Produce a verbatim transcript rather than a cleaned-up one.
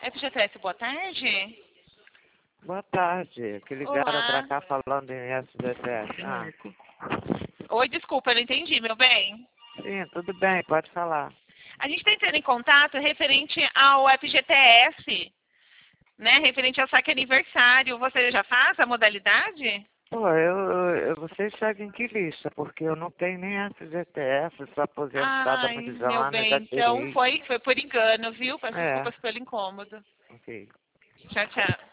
F G T S, boa tarde. Boa tarde. Que ligaram Olá. pra cá falando em F G T S. Ah, Oi, desculpa, eu não entendi, meu bem. sim, tudo bem, pode falar. A gente está entrando em contato referente ao F G T S, né? Referente ao saque aniversário. Você já faz a modalidade? Pô, eu, eu, vocês seguem que lista? Porque eu não tenho nem F G T S, sou aposentada há Ai, muitos meu anos, bem, já então tirei. foi, foi por engano, viu? Peço É, desculpas pelo incômodo. ok. Tchau, tchau.